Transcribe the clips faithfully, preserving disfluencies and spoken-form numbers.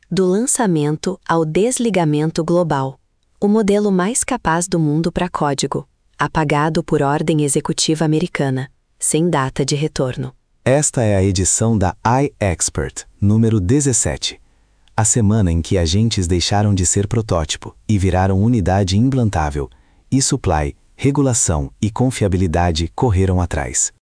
Do lançamento ao desligamento global. O modelo mais capaz do mundo para código, apagado por ordem executiva americana, sem data de retorno. Esta é a edição da iExpert, número dezessete. A semana em que agentes deixaram de ser protótipo e viraram unidade implantável, e supply, regulação e confiabilidade correram atrás.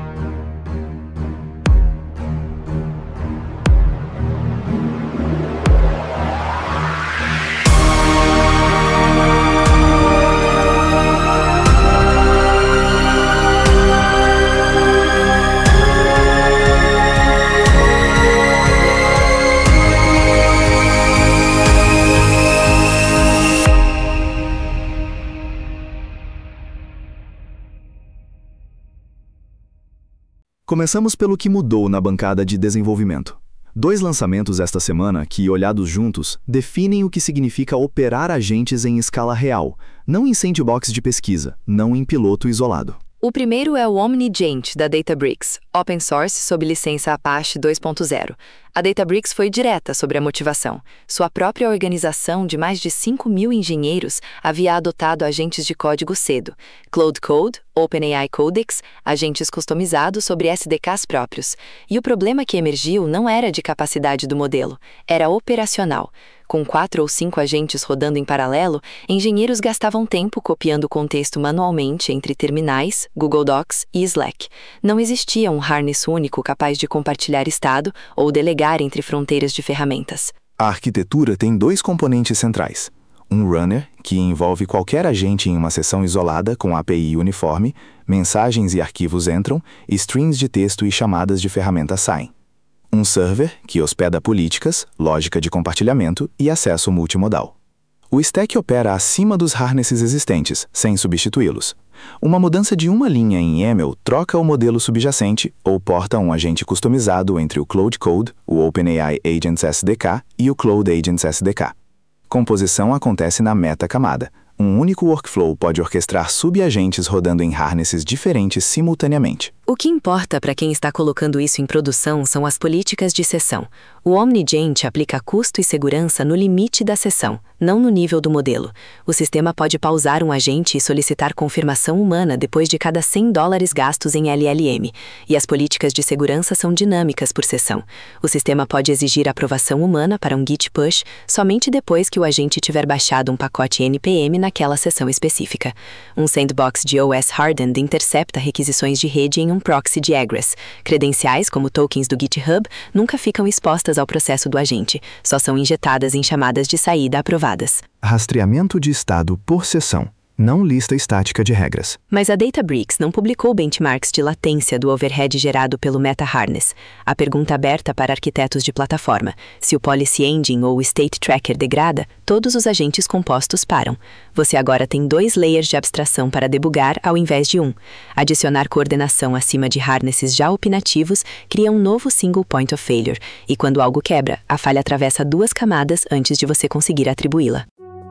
Começamos pelo que mudou na bancada de desenvolvimento. Dois lançamentos esta semana que, olhados juntos, definem o que significa operar agentes em escala real, não em sandbox de pesquisa, não em piloto isolado. O primeiro é o OmniAgent, da Databricks, open source sob licença Apache dois ponto zero. A Databricks foi direta sobre a motivação. Sua própria organização de mais de cinco mil engenheiros havia adotado agentes de código cedo, Cloud Code, OpenAI Codex, agentes customizados sobre S D Ks próprios. E o problema que emergiu não era de capacidade do modelo, era operacional. Com quatro ou cinco agentes rodando em paralelo, engenheiros gastavam tempo copiando o contexto manualmente entre terminais, Google Docs e Slack. Não existia um harness único capaz de compartilhar estado ou delegar entre fronteiras de ferramentas. A arquitetura tem dois componentes centrais. Um runner, que envolve qualquer agente em uma seção isolada com A P I uniforme, mensagens e arquivos entram, streams de texto e chamadas de ferramenta saem. Um server, que hospeda políticas, lógica de compartilhamento e acesso multimodal. O stack opera acima dos harnesses existentes, sem substituí-los. Uma mudança de uma linha em YAML troca o modelo subjacente ou porta um agente customizado entre o Cloud Code, o OpenAI Agents S D K e o Cloud Agents S D K. Composição acontece na meta-camada. Um único workflow pode orquestrar subagentes rodando em harnesses diferentes simultaneamente. O que importa para quem está colocando isso em produção são as políticas de sessão. O OmniAgent aplica custo e segurança no limite da sessão, não no nível do modelo. O sistema pode pausar um agente e solicitar confirmação humana depois de cada cem dólares gastos em L L M, e as políticas de segurança são dinâmicas por sessão. O sistema pode exigir aprovação humana para um Git push somente depois que o agente tiver baixado um pacote N P M naquela sessão específica. Um sandbox de O S hardened intercepta requisições de rede em um proxy de egress. Credenciais, como tokens do GitHub, nunca ficam expostas ao processo do agente, só são injetadas em chamadas de saída aprovadas. Rastreamento de estado por sessão, não lista estática de regras. Mas a Databricks não publicou benchmarks de latência do overhead gerado pelo meta-harness. A pergunta aberta para arquitetos de plataforma: se o Policy Engine ou o State Tracker degrada, todos os agentes compostos param. Você agora tem dois layers de abstração para debugar ao invés de um. Adicionar coordenação acima de harnesses já opinativos cria um novo single point of failure, e quando algo quebra, a falha atravessa duas camadas antes de você conseguir atribuí-la.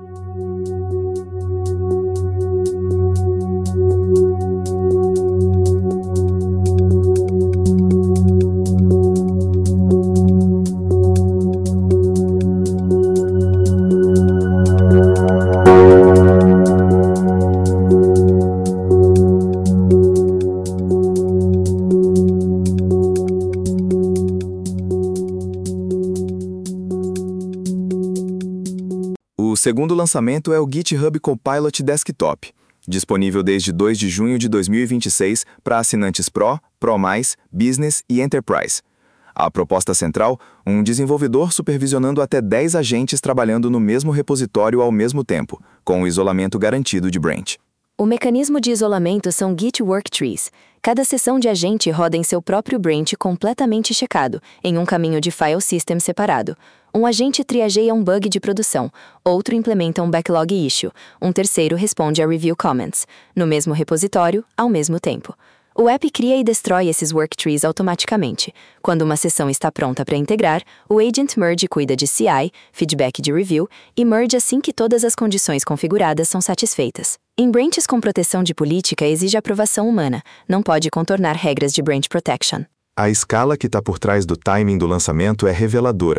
O segundo lançamento é o GitHub Copilot Desktop, disponível desde dois de junho de dois mil e vinte e seis para assinantes Pro, Pro mais, Business e Enterprise. A proposta central, um desenvolvedor supervisionando até dez agentes trabalhando no mesmo repositório ao mesmo tempo, com o isolamento garantido de branch. O mecanismo de isolamento são Git Worktrees. Cada seção de agente roda em seu próprio branch completamente checado, em um caminho de file system separado. Um agente triageia um bug de produção, outro implementa um backlog issue, um terceiro responde a review comments, no mesmo repositório, ao mesmo tempo. O app cria e destrói esses worktrees automaticamente. Quando uma seção está pronta para integrar, o Agent Merge cuida de C I, feedback de review, e merge assim que todas as condições configuradas são satisfeitas. Em branches com proteção de política exige aprovação humana, não pode contornar regras de branch protection. A escala que está por trás do timing do lançamento é reveladora.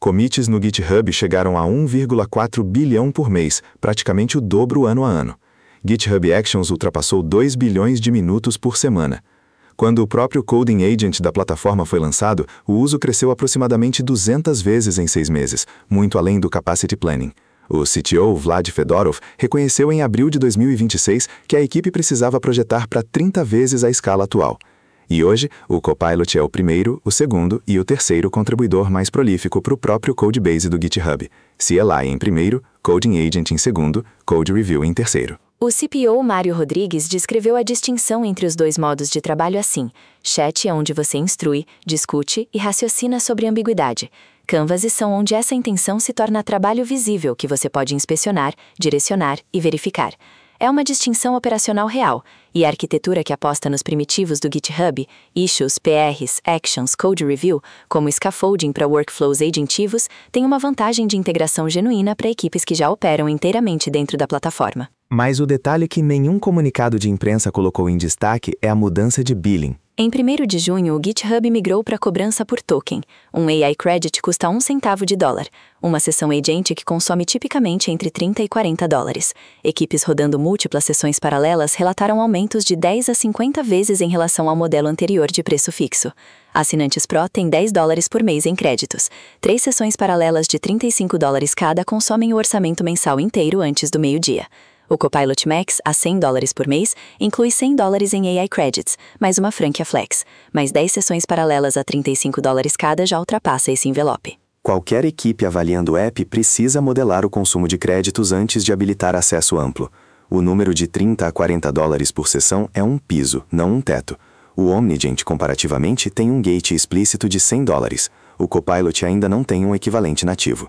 Commits no GitHub chegaram a um vírgula quatro bilhão por mês, praticamente o dobro ano a ano. GitHub Actions ultrapassou dois bilhões de minutos por semana. Quando o próprio Coding Agent da plataforma foi lançado, o uso cresceu aproximadamente duzentas vezes em seis meses, muito além do Capacity Planning. O C T O Vlad Fedorov reconheceu em abril de dois mil e vinte e seis que a equipe precisava projetar para trinta vezes a escala atual. E hoje, o Copilot é o primeiro, o segundo e o terceiro contribuidor mais prolífico para o próprio Codebase do GitHub. C L I em primeiro, Coding Agent em segundo, Code Review em terceiro. O C P O Mário Rodrigues descreveu a distinção entre os dois modos de trabalho assim: chat é onde você instrui, discute e raciocina sobre ambiguidade. Canvas são onde essa intenção se torna trabalho visível que você pode inspecionar, direcionar e verificar. É uma distinção operacional real, e a arquitetura que aposta nos primitivos do GitHub, issues, P Rs, actions, code review, como scaffolding para workflows agentivos, tem uma vantagem de integração genuína para equipes que já operam inteiramente dentro da plataforma. Mas o detalhe que nenhum comunicado de imprensa colocou em destaque é a mudança de billing. Em primeiro de junho, o GitHub migrou para cobrança por token. Um A I Credit custa um centavo de dólar. Uma sessão agentic consome tipicamente entre trinta e quarenta dólares. Equipes rodando múltiplas sessões paralelas relataram aumentos de dez a cinquenta vezes em relação ao modelo anterior de preço fixo. Assinantes Pro têm dez dólares por mês em créditos. Três sessões paralelas de trinta e cinco dólares cada consomem o orçamento mensal inteiro antes do meio-dia. O Copilot Max, a cem dólares por mês, inclui cem dólares em A I Credits, mais uma franquia Flex. Mais dez sessões paralelas a trinta e cinco dólares cada já ultrapassa esse envelope. Qualquer equipe avaliando o app precisa modelar o consumo de créditos antes de habilitar acesso amplo. O número de trinta a quarenta dólares por sessão é um piso, não um teto. O Omnigent, comparativamente, tem um gate explícito de cem dólares. O Copilot ainda não tem um equivalente nativo.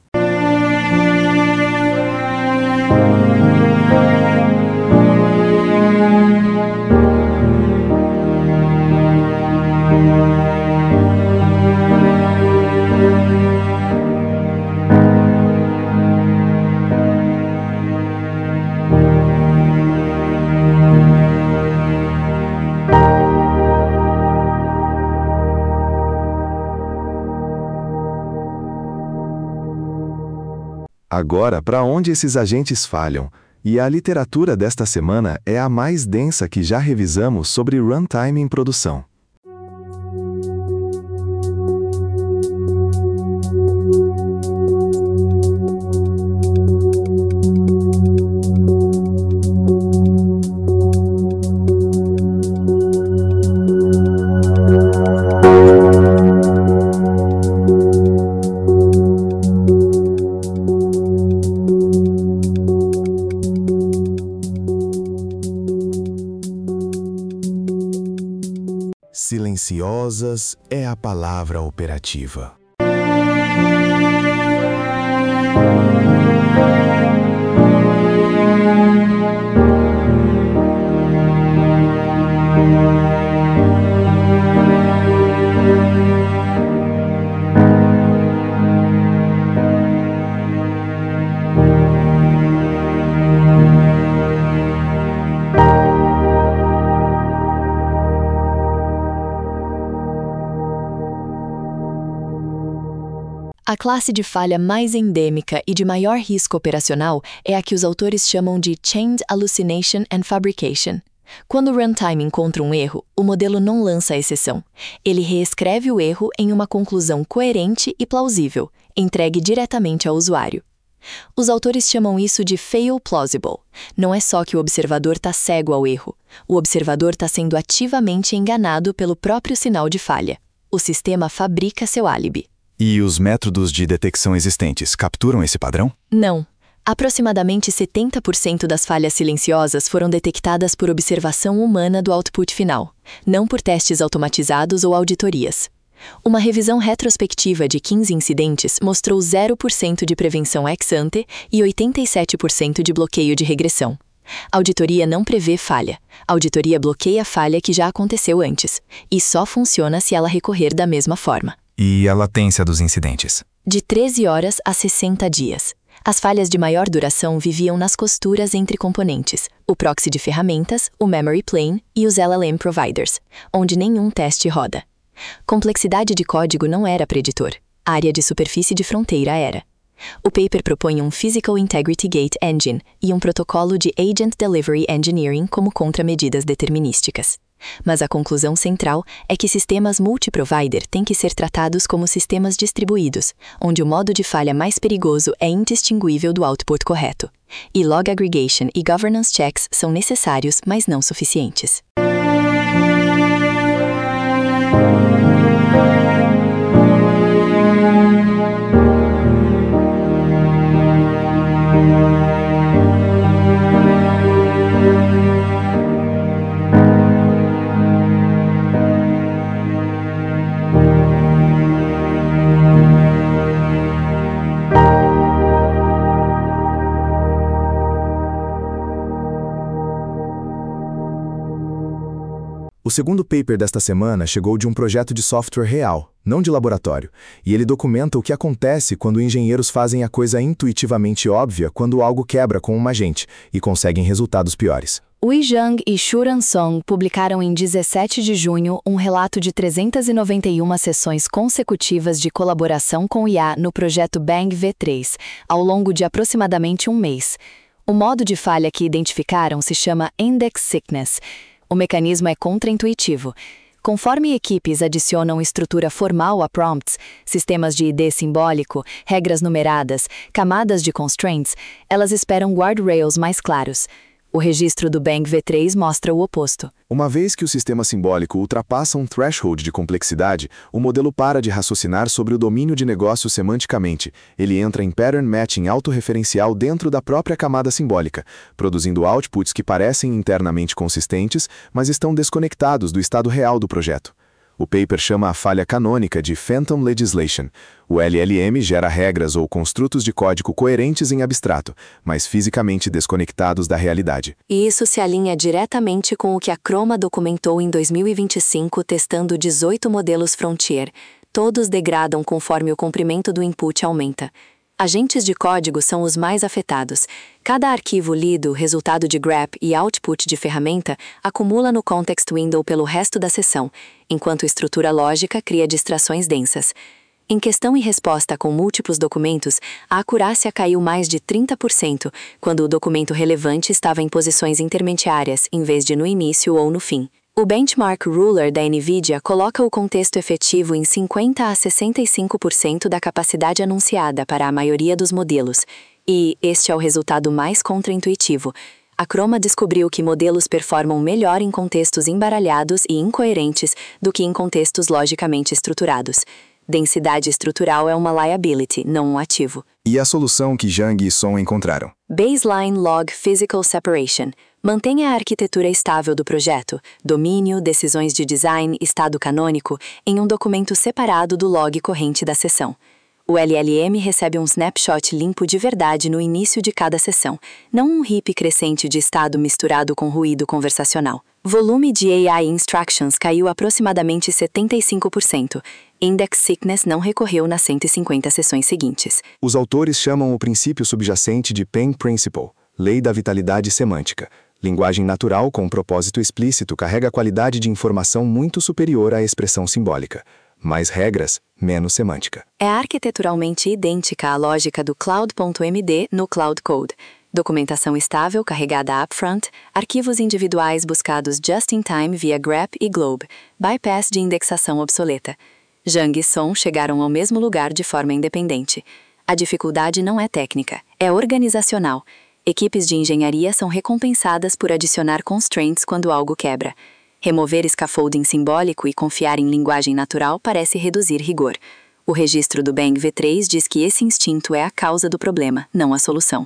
Agora, para onde esses agentes falham? E a literatura desta semana é a mais densa que já revisamos sobre runtime em produção. Silenciosas é a palavra operativa. A classe de falha mais endêmica e de maior risco operacional é a que os autores chamam de Chained Hallucination and Fabrication. Quando o runtime encontra um erro, o modelo não lança a exceção. Ele reescreve o erro em uma conclusão coerente e plausível, entregue diretamente ao usuário. Os autores chamam isso de fail plausible. Não é só que o observador está cego ao erro. O observador está sendo ativamente enganado pelo próprio sinal de falha. O sistema fabrica seu álibi. E os métodos de detecção existentes capturam esse padrão? Não. Aproximadamente setenta por cento das falhas silenciosas foram detectadas por observação humana do output final, não por testes automatizados ou auditorias. Uma revisão retrospectiva de quinze incidentes mostrou zero por cento de prevenção ex-ante e oitenta e sete por cento de bloqueio de regressão. A auditoria não prevê falha. A auditoria bloqueia a falha que já aconteceu antes, e só funciona se ela recorrer da mesma forma. E a latência dos incidentes? De treze horas a sessenta dias. As falhas de maior duração viviam nas costuras entre componentes, o proxy de ferramentas, o memory plane e os L L M providers, onde nenhum teste roda. Complexidade de código não era preditor. área de superfície de fronteira era. O paper propõe um Physical Integrity Gate Engine e um protocolo de Agent Delivery Engineering como contramedidas determinísticas. Mas a conclusão central é que sistemas multi-provider têm que ser tratados como sistemas distribuídos, onde o modo de falha mais perigoso é indistinguível do output correto. E log aggregation e governance checks são necessários, mas não suficientes. O segundo paper desta semana chegou de um projeto de software real, não de laboratório, e ele documenta o que acontece quando engenheiros fazem a coisa intuitivamente óbvia quando algo quebra com um agente e conseguem resultados piores. Wei Zhang e Shuran Song publicaram em dezessete de junho um relato de trezentas e noventa e uma sessões consecutivas de colaboração com I A no projeto Bang V três, ao longo de aproximadamente um mês. O modo de falha que identificaram se chama Index Sickness. O mecanismo é contraintuitivo. Conforme equipes adicionam estrutura formal a prompts, sistemas de I D simbólico, regras numeradas, camadas de constraints, elas esperam guardrails mais claros. O registro do Bang V três mostra o oposto. Uma vez que o sistema simbólico ultrapassa um threshold de complexidade, o modelo para de raciocinar sobre o domínio de negócio semanticamente. Ele entra em pattern matching autorreferencial dentro da própria camada simbólica, produzindo outputs que parecem internamente consistentes, mas estão desconectados do estado real do projeto. O paper chama a falha canônica de Phantom Legislation. O L L M gera regras ou construtos de código coerentes em abstrato, mas fisicamente desconectados da realidade. E isso se alinha diretamente com o que a Chroma documentou em dois mil e vinte e cinco testando dezoito modelos frontier. Todos degradam conforme o comprimento do input aumenta. Agentes de código são os mais afetados. Cada arquivo lido, resultado de grep e output de ferramenta, acumula no context window pelo resto da sessão, enquanto estrutura lógica cria distrações densas. Em questão e resposta com múltiplos documentos, a acurácia caiu mais de trinta por cento, quando o documento relevante estava em posições intermediárias, em vez de no início ou no fim. O Benchmark Ruler da NVIDIA coloca o contexto efetivo em cinquenta a sessenta e cinco por cento da capacidade anunciada para a maioria dos modelos, e este é o resultado mais contraintuitivo. A Chroma descobriu que modelos performam melhor em contextos embaralhados e incoerentes do que em contextos logicamente estruturados. Densidade estrutural é uma liability, não um ativo. E a solução que Zhang e Song encontraram? Baseline Log Physical Separation. Mantenha a arquitetura estável do projeto, domínio, decisões de design, estado canônico, em um documento separado do log corrente da sessão. O L L M recebe um snapshot limpo de verdade no início de cada sessão, não um heap crescente de estado misturado com ruído conversacional. Volume de A I instructions caiu aproximadamente setenta e cinco por cento. Index Sickness não recorreu nas cento e cinquenta sessões seguintes. Os autores chamam o princípio subjacente de Penn Principle, lei da vitalidade semântica. Linguagem natural com propósito explícito carrega qualidade de informação muito superior à expressão simbólica. Mais regras, menos semântica. É arquiteturalmente idêntica à lógica do Cloud.md no Cloud Code. Documentação estável carregada upfront, arquivos individuais buscados just-in-time via grep e glob, bypass de indexação obsoleta. Zhang e Song chegaram ao mesmo lugar de forma independente. A dificuldade não é técnica, é organizacional. Equipes de engenharia são recompensadas por adicionar constraints quando algo quebra. Remover scaffolding simbólico e confiar em linguagem natural parece reduzir rigor. O registro do Bang V três diz que esse instinto é a causa do problema, não a solução.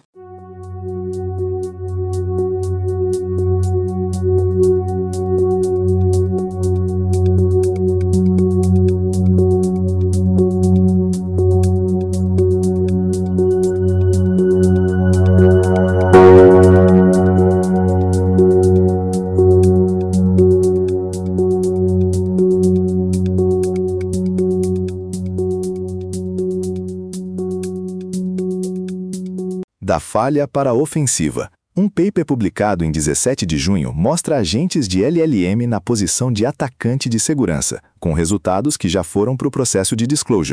Da falha para a ofensiva. Um paper publicado em dezessete de junho mostra agentes de L L M na posição de atacante de segurança, com resultados que já foram para o processo de disclosure.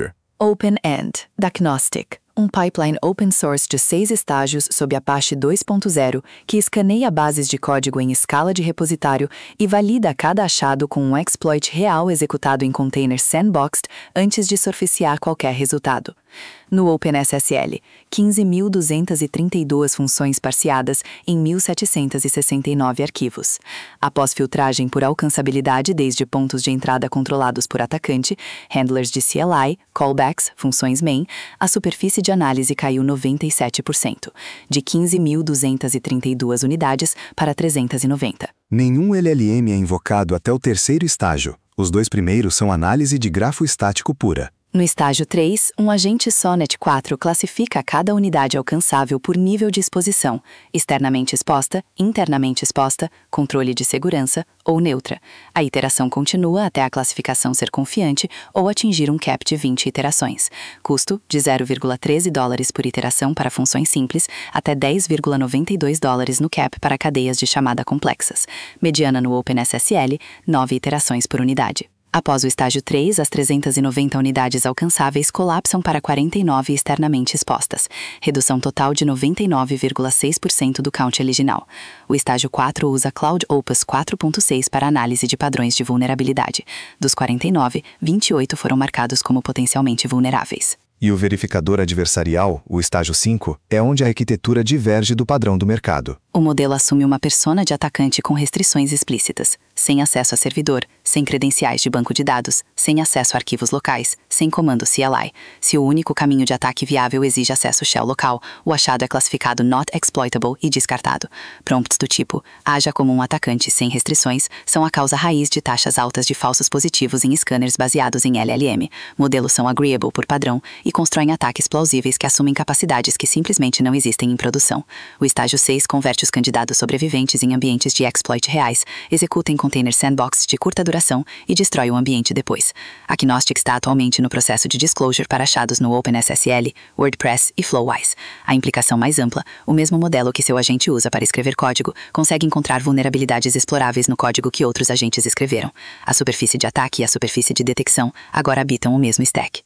Open-End, da Gnostic, um pipeline open source de seis estágios sob Apache dois ponto zero que escaneia bases de código em escala de repositório e valida cada achado com um exploit real executado em containers sandboxed antes de surfacear qualquer resultado. No OpenSSL, quinze mil duzentas e trinta e duas funções parseadas em mil setecentos e sessenta e nove arquivos. Após filtragem por alcançabilidade desde pontos de entrada controlados por atacante, handlers de C L I, callbacks, funções main, a superfície de análise caiu noventa e sete por cento, de quinze mil duzentas e trinta e duas unidades para trezentas e noventa. Nenhum L L M é invocado até o terceiro estágio. Os dois primeiros são análise de grafo estático pura. No estágio três, um agente SONET quatro classifica cada unidade alcançável por nível de exposição, externamente exposta, internamente exposta, controle de segurança ou neutra. A iteração continua até a classificação ser confiante ou atingir um cap de vinte iterações. Custo de zero vírgula treze dólares por iteração para funções simples, até dez vírgula noventa e dois dólares no cap para cadeias de chamada complexas. Mediana no OpenSSL, nove iterações por unidade. Após o estágio três, as trezentas e noventa unidades alcançáveis colapsam para quarenta e nove externamente expostas, redução total de noventa e nove vírgula seis por cento do count original. O estágio quatro usa Cloud Opus quatro ponto seis para análise de padrões de vulnerabilidade. Dos quarenta e nove, vinte e oito foram marcados como potencialmente vulneráveis. E o verificador adversarial, o estágio cinco, é onde a arquitetura diverge do padrão do mercado. O modelo assume uma persona de atacante com restrições explícitas, sem acesso a servidor, sem credenciais de banco de dados, sem acesso a arquivos locais, sem comando C L I. Se o único caminho de ataque viável exige acesso shell local, o achado é classificado not exploitable e descartado. Prompts do tipo haja como um atacante sem restrições são a causa raiz de taxas altas de falsos positivos em scanners baseados em L L M. Modelos são agreeable por padrão e constroem ataques plausíveis que assumem capacidades que simplesmente não existem em produção. O estágio seis converte os candidatos sobreviventes em ambientes de exploit reais, executa em containers sandbox de curta duração e destrói o ambiente depois. A Gnostic está atualmente no processo de disclosure para achados no OpenSSL, WordPress e Flowwise. A implicação mais ampla, o mesmo modelo que seu agente usa para escrever código, consegue encontrar vulnerabilidades exploráveis no código que outros agentes escreveram. A superfície de ataque e a superfície de detecção agora habitam o mesmo stack.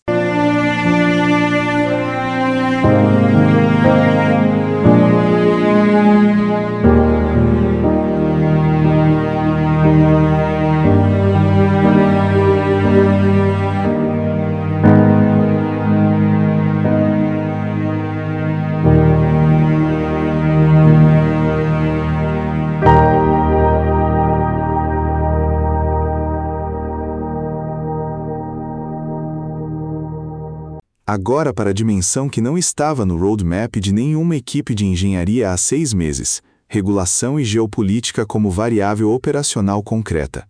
Agora para a dimensão que não estava no roadmap de nenhuma equipe de engenharia há seis meses: regulação e geopolítica como variável operacional concreta.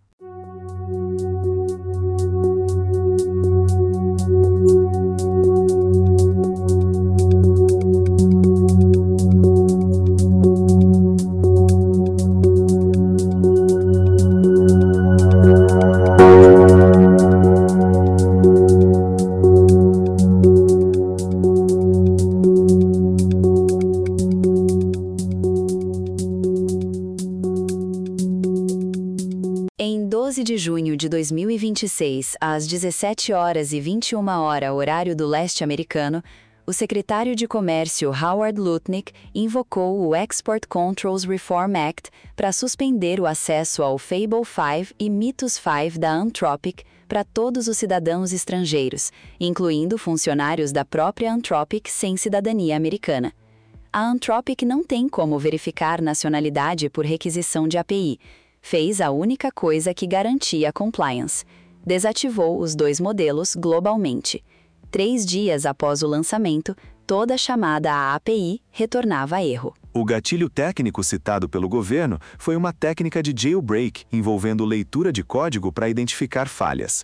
Em doze de junho de dois mil e vinte e seis, às dezessete horas e vinte e uma horas, horário do leste americano, o secretário de Comércio Howard Lutnick invocou o Export Controls Reform Act para suspender o acesso ao Fable cinco e Mythos cinco da Anthropic para todos os cidadãos estrangeiros, incluindo funcionários da própria Anthropic sem cidadania americana. A Anthropic não tem como verificar nacionalidade por requisição de A P I. Fez a única coisa que garantia compliance: desativou os dois modelos globalmente. Três dias após o lançamento, toda chamada à A P I retornava erro. O gatilho técnico citado pelo governo foi uma técnica de jailbreak envolvendo leitura de código para identificar falhas.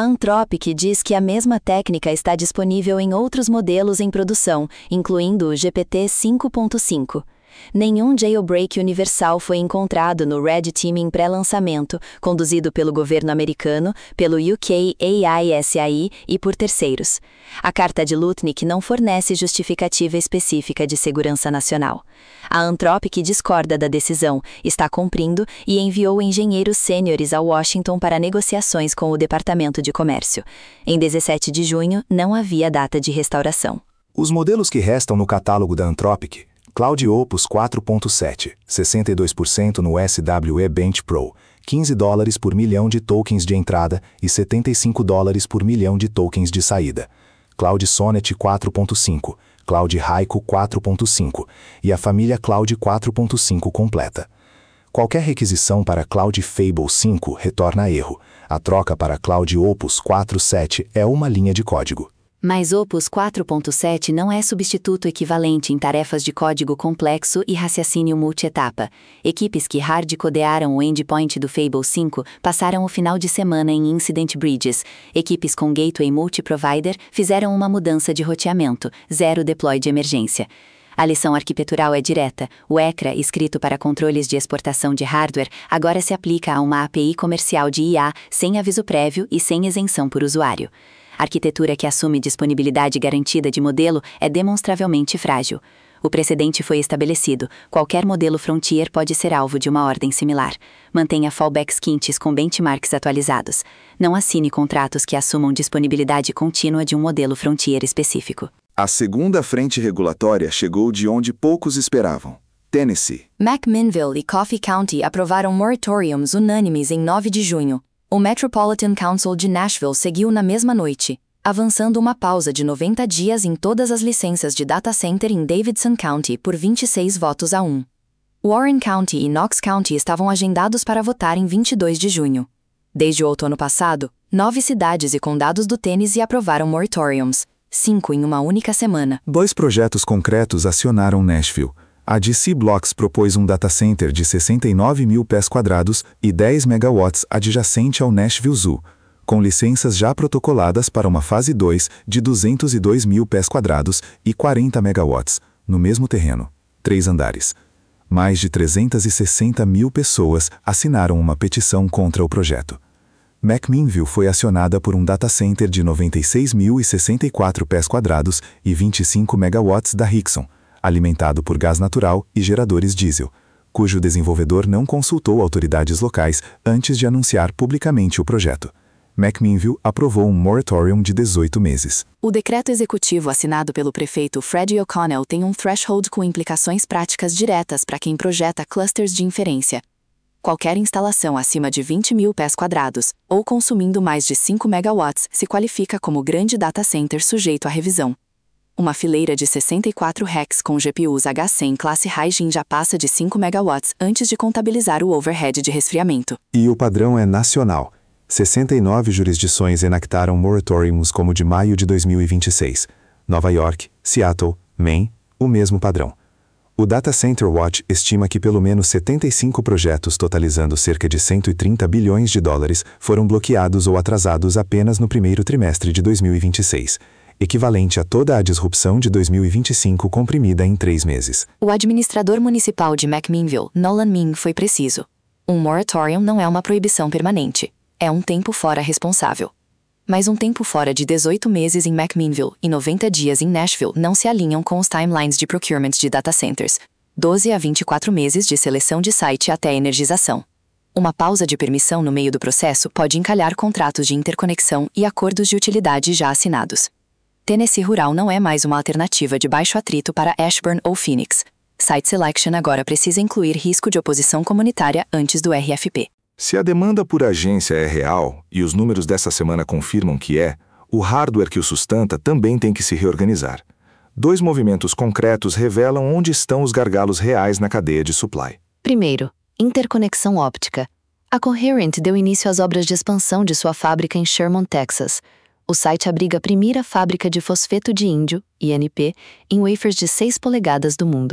Anthropic diz que a mesma técnica está disponível em outros modelos em produção, incluindo o G P T cinco ponto cinco. Nenhum jailbreak universal foi encontrado no Red Team em pré-lançamento, conduzido pelo governo americano, pelo U K A I S A I e por terceiros. A carta de Lutnick não fornece justificativa específica de segurança nacional. A Anthropic discorda da decisão, está cumprindo e enviou engenheiros sêniores a Washington para negociações com o Departamento de Comércio. Em dezessete de junho, não havia data de restauração. Os modelos que restam no catálogo da Anthropic: Cloud Opus quatro ponto sete, sessenta e dois por cento no S W E Bench Pro, quinze dólares por milhão de tokens de entrada e setenta e cinco dólares por milhão de tokens de saída. Cloud Sonnet quatro ponto cinco, Cloud Haiku quatro ponto cinco e a família Cloud quatro ponto cinco completa. Qualquer requisição para Cloud Fable cinco retorna erro. A troca para Cloud Opus quatro ponto sete é uma linha de código. Mas Opus quatro ponto sete não é substituto equivalente em tarefas de código complexo e raciocínio multietapa. Equipes que hard-codearam o endpoint do Fable cinco passaram o final de semana em Incident Bridges. Equipes com Gateway Multiprovider fizeram uma mudança de roteamento, zero deploy de emergência. A lição arquitetural é direta. O E C R A, escrito para controles de exportação de hardware, agora se aplica a uma A P I comercial de I A, sem aviso prévio e sem isenção por usuário. A arquitetura que assume disponibilidade garantida de modelo é demonstravelmente frágil. O precedente foi estabelecido. Qualquer modelo Frontier pode ser alvo de uma ordem similar. Mantenha fallbacks quintes com benchmarks atualizados. Não assine contratos que assumam disponibilidade contínua de um modelo Frontier específico. A segunda frente regulatória chegou de onde poucos esperavam: Tennessee. McMinnville e Coffee County aprovaram moratórios unânimes em nove de junho. O Metropolitan Council de Nashville seguiu na mesma noite, avançando uma pausa de noventa dias em todas as licenças de data center em Davidson County por vinte e seis votos a um. Warren County e Knox County estavam agendados para votar em vinte e dois de junho. Desde o outono passado, nove cidades e condados do Tennessee aprovaram moratórios, cinco em uma única semana. Dois projetos concretos acionaram Nashville. A D C Blocks propôs um data center de sessenta e nove mil pés quadrados e dez megawatts adjacente ao Nashville Zoo, com licenças já protocoladas para uma fase dois de duzentos e dois mil pés quadrados e quarenta megawatts, no mesmo terreno, três andares. Mais de trezentas e sessenta mil pessoas assinaram uma petição contra o projeto. McMinnville foi acionada por um data center de noventa e seis mil e sessenta e quatro pés quadrados e vinte e cinco megawatts da Rickson, alimentado por gás natural e geradores diesel, cujo desenvolvedor não consultou autoridades locais antes de anunciar publicamente o projeto. McMinnville aprovou um moratório de dezoito meses. O decreto executivo assinado pelo prefeito Freddie O'Connell tem um threshold com implicações práticas diretas para quem projeta clusters de inferência. Qualquer instalação acima de vinte mil pés quadrados, ou consumindo mais de cinco megawatts, se qualifica como grande data center sujeito à revisão. Uma fileira de sessenta e quatro racks com G P Us H cem classe Ryzen já passa de cinco megawatts antes de contabilizar o overhead de resfriamento. E o padrão é nacional. sessenta e nove jurisdições enactaram moratórios como o de maio de dois mil e vinte e seis. Nova York, Seattle, Maine, o mesmo padrão. O Data Center Watch estima que pelo menos setenta e cinco projetos totalizando cerca de cento e trinta bilhões de dólares foram bloqueados ou atrasados apenas no primeiro trimestre de dois mil e vinte e seis. Equivalente a toda a disrupção de dois mil e vinte e cinco comprimida em três meses. O administrador municipal de McMinnville, Nolan Min, foi preciso. Um moratório não é uma proibição permanente. É um tempo fora responsável. Mas um tempo fora de dezoito meses em McMinnville e noventa dias em Nashville não se alinham com os timelines de procurement de data centers. doze a vinte e quatro meses de seleção de site até energização. Uma pausa de permissão no meio do processo pode encalhar contratos de interconexão e acordos de utilidade já assinados. Tennessee Rural não é mais uma alternativa de baixo atrito para Ashburn ou Phoenix. Site Selection agora precisa incluir risco de oposição comunitária antes do R F P. Se a demanda por agência é real, e os números dessa semana confirmam que é, o hardware que o sustenta também tem que se reorganizar. Dois movimentos concretos revelam onde estão os gargalos reais na cadeia de supply. Primeiro, interconexão óptica. A Coherent deu início às obras de expansão de sua fábrica em Sherman, Texas. O site abriga a primeira fábrica de fosfeto de índio, I N P, em wafers de seis polegadas do mundo.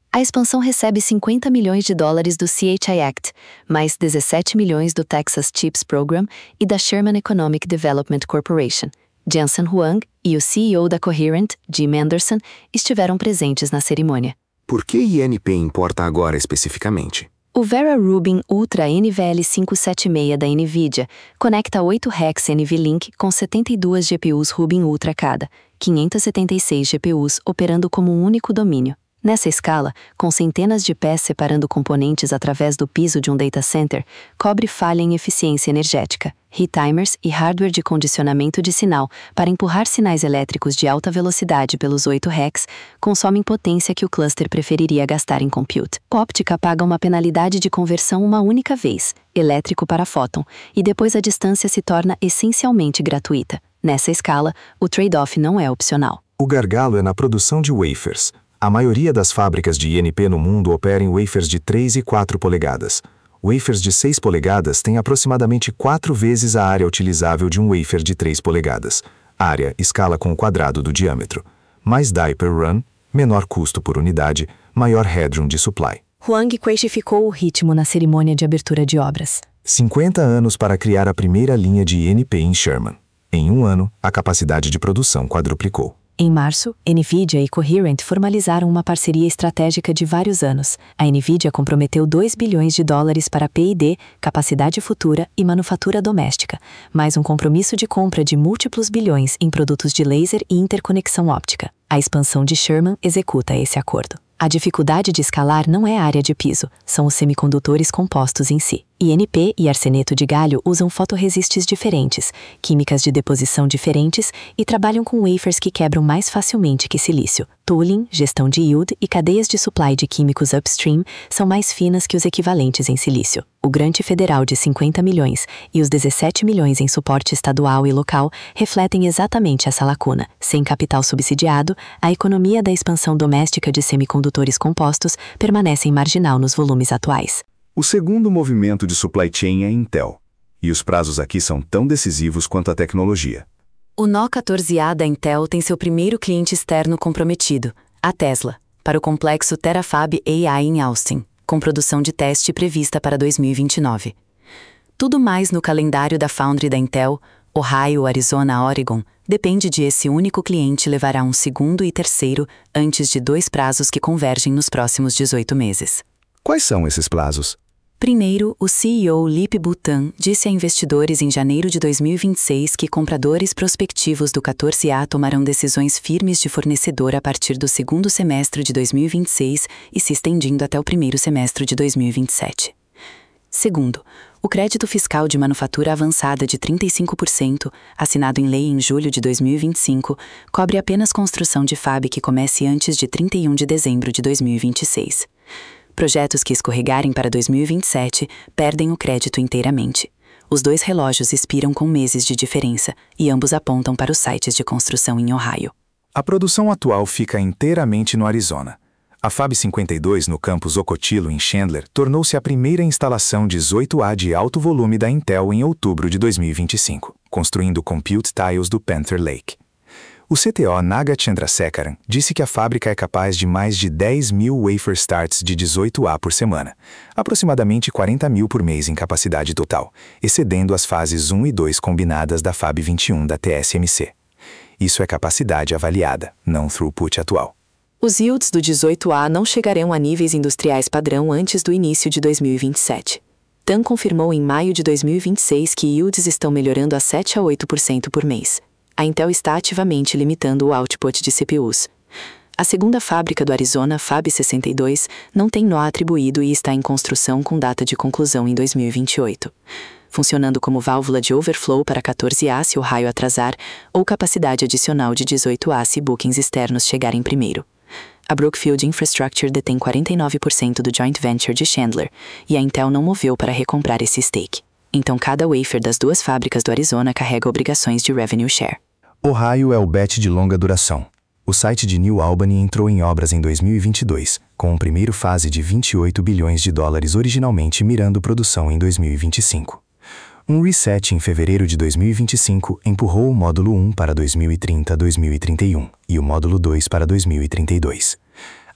A expansão recebe cinquenta milhões de dólares do C H I Act, mais dezessete milhões do Texas CHIPS Program e da Sherman Economic Development Corporation. Jensen Huang e o C E O da Coherent, Jim Anderson, estiveram presentes na cerimônia. Por que I N P importa agora especificamente? O Vera Rubin Ultra N V L quinhentos e setenta e seis da NVIDIA conecta oito racks NVLink com setenta e duas G P Us Rubin Ultra cada, quinhentos e setenta e seis G P Us operando como um único domínio. Nessa escala, com centenas de pés separando componentes através do piso de um data center, cobre falha em eficiência energética, retimers e hardware de condicionamento de sinal para empurrar sinais elétricos de alta velocidade pelos oito racks, consomem potência que o cluster preferiria gastar em compute. Óptica paga uma penalidade de conversão uma única vez, elétrico para fóton, e depois a distância se torna essencialmente gratuita. Nessa escala, o trade-off não é opcional. O gargalo é na produção de wafers. A maioria das fábricas de I N P no mundo opera em wafers de três e quatro polegadas. Wafers de seis polegadas têm aproximadamente quatro vezes a área utilizável de um wafer de três polegadas. Área escala com o quadrado do diâmetro. Mais die per run, menor custo por unidade, maior headroom de supply. Huang quantificou o ritmo na cerimônia de abertura de obras. cinquenta anos para criar a primeira linha de I N P em Sherman. Em um ano, a capacidade de produção quadruplicou. Em março, NVIDIA e Coherent formalizaram uma parceria estratégica de vários anos. A NVIDIA comprometeu dois bilhões de dólares para P e D, capacidade futura e manufatura doméstica, mais um compromisso de compra de múltiplos bilhões em produtos de laser e interconexão óptica. A expansão de Sherman executa esse acordo. A dificuldade de escalar não é a área de piso, são os semicondutores compostos em si. I N P e arseneto de galho usam fotorresistes diferentes, químicas de deposição diferentes e trabalham com wafers que quebram mais facilmente que silício. Tooling, gestão de yield e cadeias de supply de químicos upstream são mais finas que os equivalentes em silício. O grant federal de cinquenta milhões e os dezessete milhões em suporte estadual e local refletem exatamente essa lacuna. Sem capital subsidiado, a economia da expansão doméstica de semicondutores compostos permanece marginal nos volumes atuais. O segundo movimento de supply chain é Intel. E os prazos aqui são tão decisivos quanto a tecnologia. O nó quatorze A da Intel tem seu primeiro cliente externo comprometido, a Tesla, para o complexo Terafab A I em Austin, com produção de teste prevista para dois mil e vinte e nove. Tudo mais no calendário da Foundry da Intel, Ohio, Arizona, Oregon, depende de esse único cliente levará um segundo e terceiro antes de dois prazos que convergem nos próximos dezoito meses. Quais são esses prazos? Primeiro, o C E O Lip Bhutan disse a investidores em janeiro de dois mil e vinte e seis que compradores prospectivos do quatorze A tomarão decisões firmes de fornecedor a partir do segundo semestre de dois mil e vinte e seis e se estendendo até o primeiro semestre de dois mil e vinte e sete. Segundo, o crédito fiscal de manufatura avançada de trinta e cinco por cento, assinado em lei em julho de dois mil e vinte e cinco, cobre apenas construção de fab que comece antes de trinta e um de dezembro de dois mil e vinte e seis. Projetos que escorregarem para dois mil e vinte e sete perdem o crédito inteiramente. Os dois relógios expiram com meses de diferença e ambos apontam para os sites de construção em Ohio. A produção atual fica inteiramente no Arizona. A Fab cinquenta e dois no campus Ocotillo, em Chandler, tornou-se a primeira instalação dezoito A de alto volume da Intel em outubro de dois mil e vinte e cinco, construindo Compute Tiles do Panther Lake. O C T O Naga Chandrasekaran disse que a fábrica é capaz de mais de dez mil wafer starts de dezoito A por semana, aproximadamente quarenta mil por mês em capacidade total, excedendo as fases um e dois combinadas da Fab vinte e um da T S M C. Isso é capacidade avaliada, não throughput atual. Os yields do dezoito A não chegarão a níveis industriais padrão antes do início de dois mil e vinte e sete. Tan confirmou em maio de dois mil e vinte e seis que yields estão melhorando a sete a oito por cento por mês. A Intel está ativamente limitando o output de C P Us. A segunda fábrica do Arizona, Fab sessenta e dois, não tem nó atribuído e está em construção com data de conclusão em dois mil e vinte e oito. Funcionando como válvula de overflow para quatorze A se o raio atrasar, ou capacidade adicional de dezoito A se bookings externos chegarem primeiro. A Brookfield Infrastructure detém quarenta e nove por cento do joint venture de Chandler, e a Intel não moveu para recomprar esse stake. Então cada wafer das duas fábricas do Arizona carrega obrigações de revenue share. Ohio é o bet de longa duração. O site de New Albany entrou em obras em dois mil e vinte e dois, com uma primeira fase de vinte e oito bilhões de dólares originalmente mirando produção em dois mil e vinte e cinco. Um reset em fevereiro de dois mil e vinte e cinco empurrou o módulo um para dois mil e trinta a dois mil e trinta e um e o módulo dois para dois mil e trinta e dois.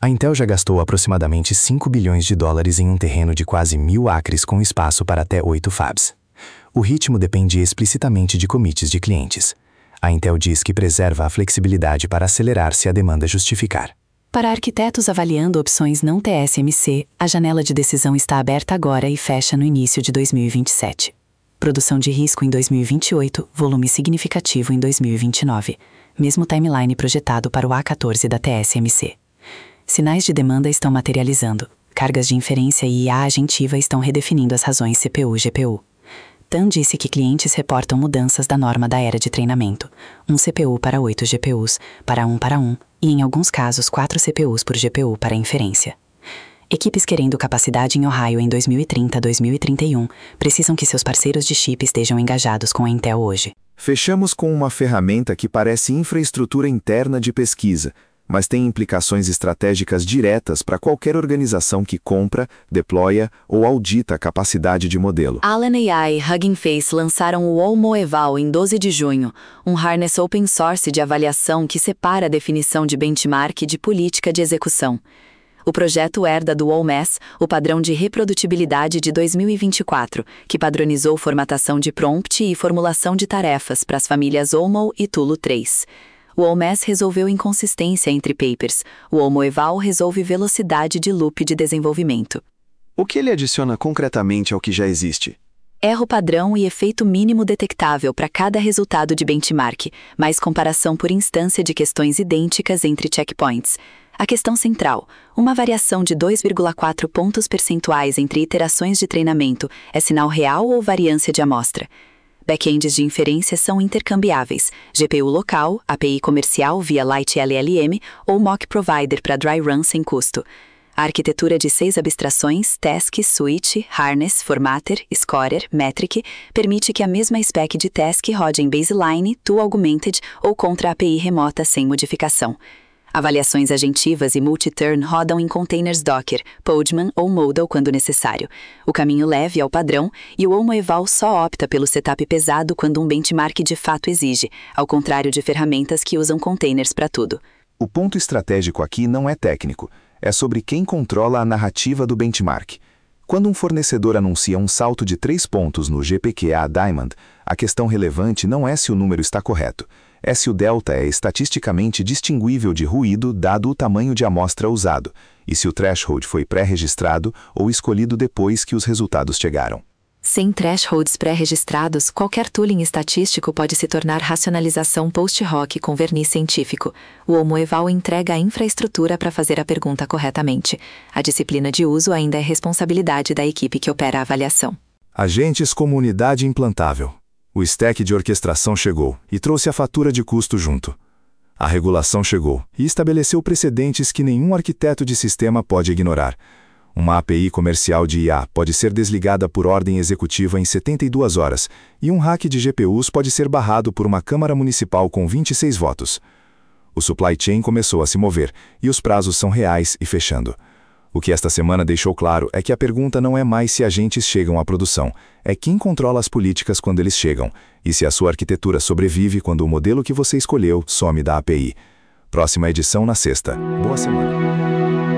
A Intel já gastou aproximadamente cinco bilhões de dólares em um terreno de quase mil acres com espaço para até oito fabs. O ritmo depende explicitamente de commits de clientes. A Intel diz que preserva a flexibilidade para acelerar se a demanda justificar. Para arquitetos avaliando opções não T S M C, a janela de decisão está aberta agora e fecha no início de dois mil e vinte e sete. Produção de risco em dois mil e vinte e oito, volume significativo em dois mil e vinte e nove. Mesmo timeline projetado para o A quatorze da T S M C. Sinais de demanda estão materializando. Cargas de inferência e I A agentiva estão redefinindo as razões C P U-G P U. Tan disse que clientes reportam mudanças da norma da era de treinamento. Um C P U para oito G P Us, para um para um, e em alguns casos quatro C P Us por G P U para inferência. Equipes querendo capacidade em Ohio em dois mil e trinta a dois mil e trinta e um precisam que seus parceiros de chip estejam engajados com a Intel hoje. Fechamos com uma ferramenta que parece infraestrutura interna de pesquisa, mas tem implicações estratégicas diretas para qualquer organização que compra, deploya ou audita a capacidade de modelo. Allen A I e Hugging Face lançaram o Olmo Eval em doze de junho, um harness open source de avaliação que separa a definição de benchmark de política de execução. O projeto herda do O M S, o padrão de reprodutibilidade de dois mil e vinte e quatro, que padronizou formatação de prompt e formulação de tarefas para as famílias Olmo e Tulo três. O O M S resolveu inconsistência entre papers, o Olmo Eval resolve velocidade de loop de desenvolvimento. O que ele adiciona concretamente ao que já existe? Erro padrão e efeito mínimo detectável para cada resultado de benchmark, mais comparação por instância de questões idênticas entre checkpoints. A questão central, uma variação de dois vírgula quatro pontos percentuais entre iterações de treinamento, é sinal real ou variância de amostra? Backends de inferência são intercambiáveis, G P U local, A P I comercial via Light L L M ou Mock Provider para dry run sem custo. A arquitetura de seis abstrações, Task, Switch, Harness, Formatter, Scorer, Metric, permite que a mesma spec de Task rode em Baseline, Tool Augmented ou contra a A P I remota sem modificação. Avaliações agentivas e multi-turn rodam em containers Docker, Podman ou Modal quando necessário. O caminho leve é o padrão e o Olmo Eval só opta pelo setup pesado quando um benchmark de fato exige, ao contrário de ferramentas que usam containers para tudo. O ponto estratégico aqui não é técnico, é sobre quem controla a narrativa do benchmark. Quando um fornecedor anuncia um salto de três pontos no G P Q A Diamond, a questão relevante não é se o número está correto, é se o delta é estatisticamente distinguível de ruído dado o tamanho de amostra usado, e se o threshold foi pré-registrado ou escolhido depois que os resultados chegaram. Sem thresholds pré-registrados, qualquer tooling estatístico pode se tornar racionalização post-hoc com verniz científico. O Olmo Eval entrega a infraestrutura para fazer a pergunta corretamente. A disciplina de uso ainda é responsabilidade da equipe que opera a avaliação. Agentes como unidade implantável. O stack de orquestração chegou e trouxe a fatura de custo junto. A regulação chegou e estabeleceu precedentes que nenhum arquiteto de sistema pode ignorar. Uma A P I comercial de I A pode ser desligada por ordem executiva em setenta e duas horas, e um hack de G P Us pode ser barrado por uma Câmara Municipal com vinte e seis votos. O supply chain começou a se mover, e os prazos são reais e fechando. O que esta semana deixou claro é que a pergunta não é mais se agentes chegam à produção, é quem controla as políticas quando eles chegam, e se a sua arquitetura sobrevive quando o modelo que você escolheu some da A P I. Próxima edição na sexta. Boa semana.